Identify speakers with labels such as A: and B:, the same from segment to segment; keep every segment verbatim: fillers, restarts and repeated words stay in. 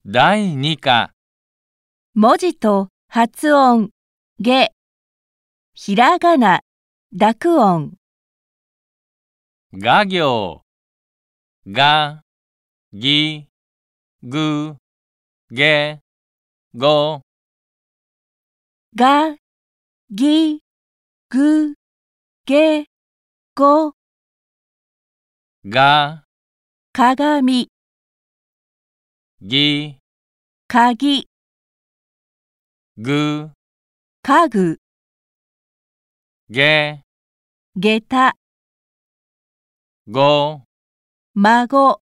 A: だいに課
B: 文字と発音、げ、ひらがな、濁音、
A: が行が、ぎ、ぐ、げ、ご、
B: が、ぎ、ぐ、げ、ご、
A: が、
B: 鏡、
A: ぎ、
B: 鍵、
A: ぐ、
B: 家具、
A: げ、
B: 下駄、
A: ご、
B: 孫、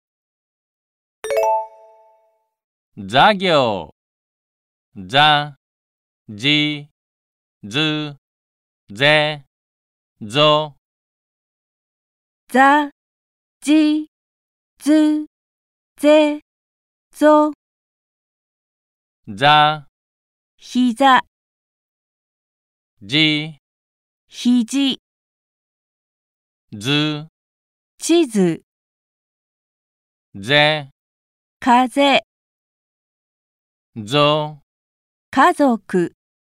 A: ざ行ざ、じ、ず、ぜ、ぞ、
B: ざ、じ、ず、ぜ、ぞ、
A: ざ、
B: ひざ、
A: じ、
B: ひじ、
A: ず、
B: 地図、
A: ぜ、
B: 風、
A: ぞ、
B: 家族、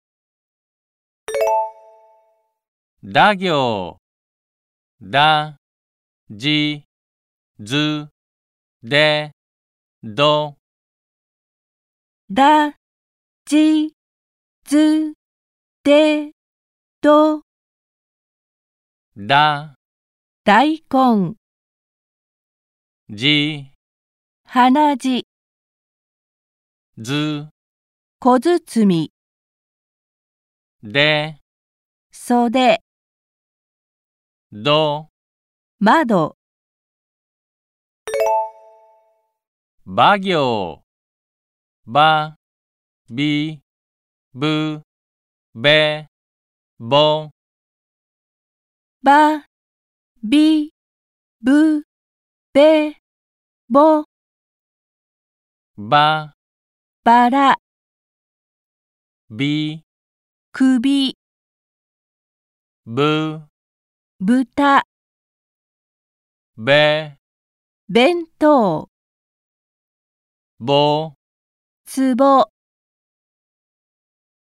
A: だ行だ、じ、ず、で、ど、
B: だ、じ、ず、で、ど、
A: だ、
B: 大根、
A: じ、
B: 鼻血、
A: ず、
B: 小包、
A: で、
B: 袖、
A: ど、
B: 窓、
A: ば行ば、び、ぶ、べ、ぼ、
B: ば、び、ぶ、べ、ぼ、
A: ば、
B: ばら、
A: び、
B: 首、
A: ぶ、
B: 豚、
A: べ、
B: 弁当、
A: ぼ、
B: 壺、